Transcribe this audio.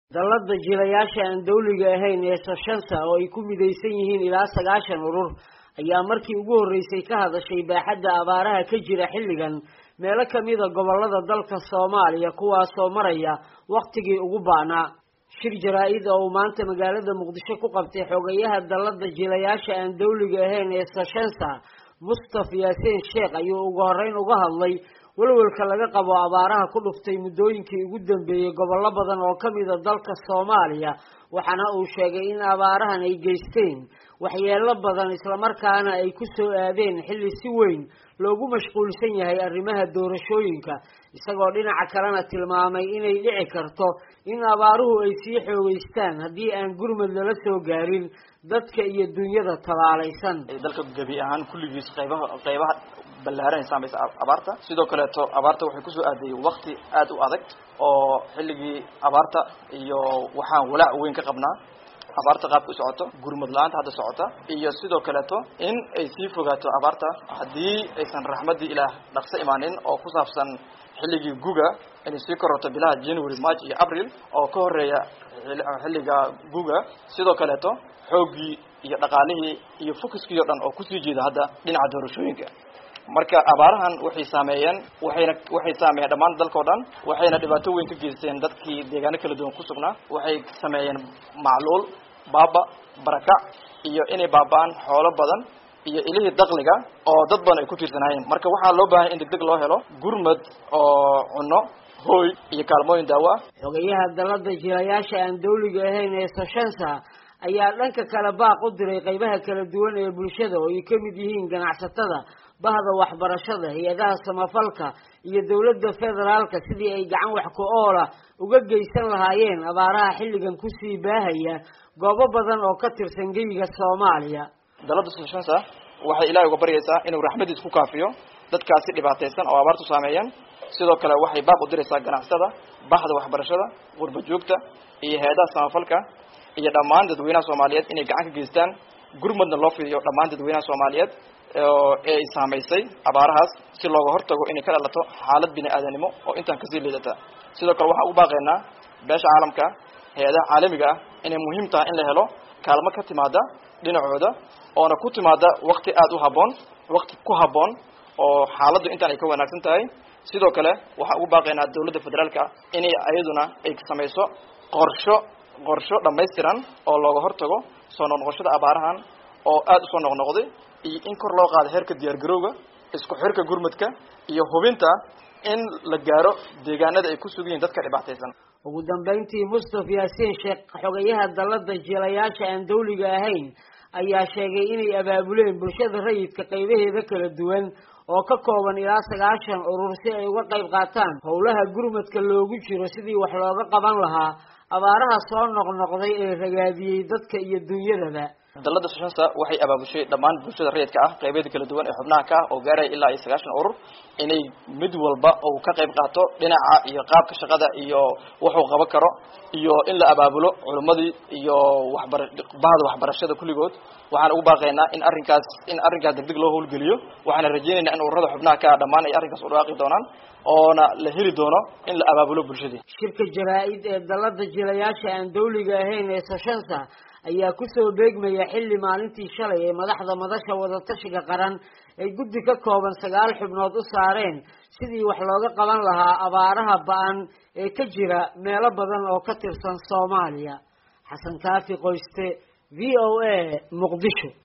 dalada jilayaasha aan dawliga ahayn ee Soshansa oo ay ku midaysan yihiin ilaa 90 urur ayaa markii ugu horeysay ka hadashay baaxadda abaaraha ka jira xilligan meelo kamid ah gobolada dalka Soomaaliya kuwaas oo maraya waqtigii ugu baanaa shir jaraa'id oo maanta magaalada Muqdisho ku qabtay xogayaha dalada jilayaasha aan dawliga ahayn ee Soshansa Mustafa Yaasiin Sheekh ayuu ugu horeyn uga hadlay walwalka laga qabo abaaraha ku dhuftay muddooyinkii ugu dambeeyay gobollo badan oo kamid ah dalka Soomaaliya waxaana uu sheegay in abaarahan ay geysteen waxyeello badan isla markaana ay ku soo aadeen xilli si weyn loogu mashquulsan yahay arrimaha doorashooyinka isagoo dhinaca kalena tilmaamay inay dhici karto in abaaruhu ay sii xoogeystaan haddii aan gurmad lala soo gaarin dadka iyo dunyada talaalaysan dalka gabi ahaan kulligiis qaybaha ballaaran saameys abaarta sidoo kale abaarta waxay ku soo aaday waqti aad u adag oo xilligii abaarta iyo waxaan walaac weyn ka qabnaa abaarta qaab ku socoto gurmad la'aanta hadda socota iyo sidoo kale in ay sii fogaato abaarta hadii aysan raxmadii ilaah dhaqso imaanin oo ku saabsan xilligii guga in sii kororto bilaha January March iyo April oo ka horeeya xilliga guga sidoo kale xoogii iyo dhaqaalihii iyo focuskii oo dhan oo ku sii jeeda hadda dhinaca doorashooyinka marka abaarahan waxay saameeyeen dhamaan dalka oo dhan waxayna dhibaato weyn ka geysteen dadkii deegaano kala duwan ku sugnaa waxay sameeyeen macluul baaba barakac iyo inay baabaan xoolo badan iyo ilihii dakhliga oo dad badan ay ku tiirsanayeen marka waxaa loo baahan in degdeg loo helo gurmad oo cunno hooy iyo kaalmooyin daawo ah xogayaha dalada jilayaasha aan dawliga ahayn ee Soshansa ayaa dhanka kala baaq u diray qaybaha kala duwan ee bulshada oo ay kamid yihiin ganacsatada bahda waxbarashada hay'adaha samafalka iyo dawladda federaalka sidii ay gacan wax ku ool ah uga geysan lahaayeen abaaraha xilligan ku sii baahaya goobo badan oo ka tirsan geyiga Soomaaliya dalada Soshansa waxay Ilaahay uga baryaysaa inuu raxmadiisa ku kaafiyo dadkaasi dhibaataysan oo abaartu saameeyeen sidoo kale waxay baaq u diraysaa ganacsatada bahda waxbarashada qurba joogta iyo hay'adaha samafalka iyo dhammaan dadweynaha Soomaaliyeed inay gacan ka geystaan gurmadna loo fidiyo dhammaan dadweynaha Soomaaliyeed ee saameysay abaarahaas si looga hortago inay ka dhalato xaalad bini'aadanimo oo intaan ka sii leedata sidoo kale waxa uu baaqaynaa beesha caalamka hay'adaha caalamiga ah inay muhiim tahay in la helo kaalmo ka timaada dhinacooda oo ku timaada waqti aad u haboon waqti ku haboon oo xaaladdu intaan ay ka wanaagsan tahay sidoo kale waxa uu baaqaynaa dawladda federaalka inay ayaduna ay sameyso qorsho dhameystiran oo looga hortago soo noqnoqoshada abaarahan oo aad u soo noqnoqday iyo in kor loo qaado heerka diyaar garowga isku xirka gurmadka iyo hubinta in la gaaro deegaanada ay ku sugan dadka dhibaataysan ugu dambeyntii Mustafa Yaasiin Sheekh xogayaha dalada jilayaasha aan dawliga ahayn ayaa sheegay inay abaabuleen bulshada rayidka qaybaheeda kala duwan oo ka kooban ilaa 90 urur si ay uga qayb qaataan howlaha gurmadka loogu jiro sidii wax looga qaban lahaa abaaraha soo noqnoqday ee ragaadiyay dadka iyo dunyada dalada Soshansa waxay abaabushay dhamaan bulshada rayidka ah qaybaheeda kala duwan ee xubnaha ka oo gaaray ilaa 90 urur inay mid walba oo ka qayb qaato dhinaca iyo qaabka shaqada iyo wuxuu qaban karo iyo in la abaabulo culimadii iyo bahda waxbarashada kulligood waxaan ugu baaqaynaa in arrinkaas degdeg loo howlgeliyo waxaan rajaynaynaa in ururada xubnaha ka dhamaan ay arrinkaas u dhaaqi doonaan oona la heli doono in la abaabulo bulshadii shirka jaraa'id ee dalada jilayaasha aan dawliga ahayn ee Soshansa ayaa ku soo beegmaya xilli maalintii shalay ee madaxda madasha wada tashiga qaran ay guddi ka kooban 9 xubnood u saareen sidii wax looga qaban lahaa abaaraha ba'an ee ka jira meelo badan oo ka tirsan Soomaaliya Xasan Kaafi Qoyste VOA Muqdisho.